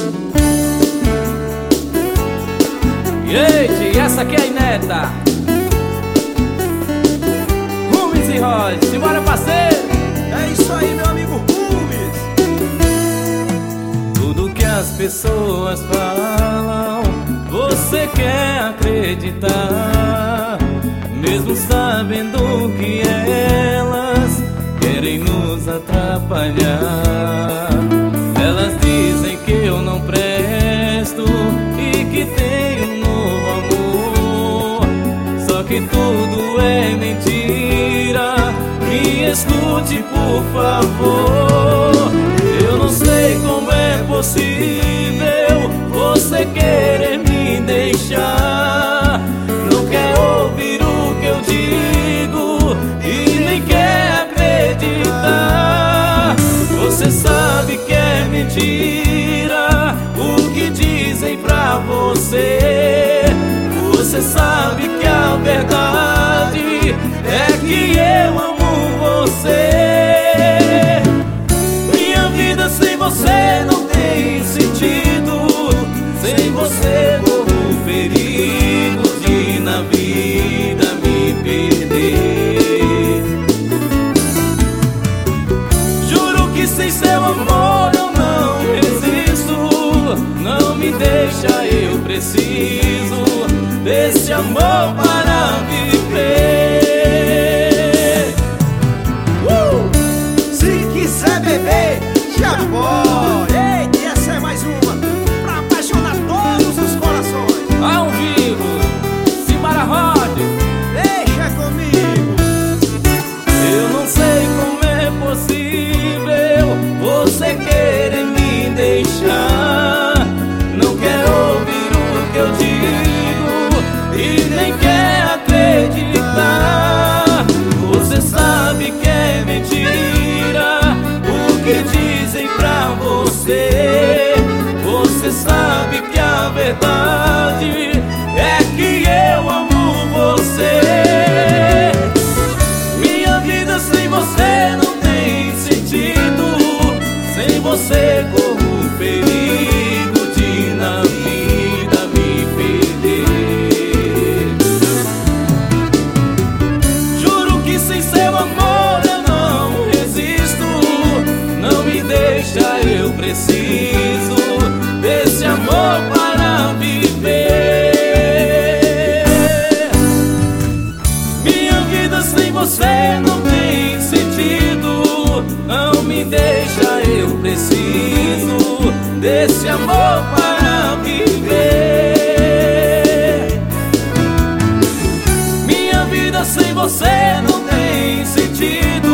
Eita, e essa aqui é a Ineta Rumes e Royce, simbora parceiro. É isso aí, meu amigo Rumes. Tudo que as pessoas falam, você quer acreditar, mesmo sabendo que elas querem nos atrapalhar. Elas dizem que eu não presto e que tenho um novo amor, só que tudo é mentira. Me escute, por favor. Eu não sei como é possível você querer me deixar. Não quer ouvir o que eu digo e nem quer acreditar. Você sabe que é mentira o que dizem pra você. Você sabe que a verdade é que eu amo você. Minha vida sem você não tem sentido. Sem você corro perigo de na vida me perder. Juro que sem seu amor eu não resisto. Não me deixa, eu preciso desse amor para viver. Se quiser beber, já pode. Eita, e essa é mais uma pra apaixonar todos os corações. Ao vivo, simbora Rod. Deixa comigo. Eu não sei como é possível você querer me deixar. Não quer ouvir o que eu digo e nem quer acreditar. Você sabe que é mentira o que dizem pra você. Você sabe que a verdade é que eu amo você. Minha vida sem você não tem sentido. Sem você corro perigo de na vida me perder. Juro que sem seu amor eu não resisto. Não me deixa, eu preciso desse amor para viver. Minha vida sem você não tem sentido. Não me deixa, eu preciso desse amor para viver. Minha vida sem você não tem sentido.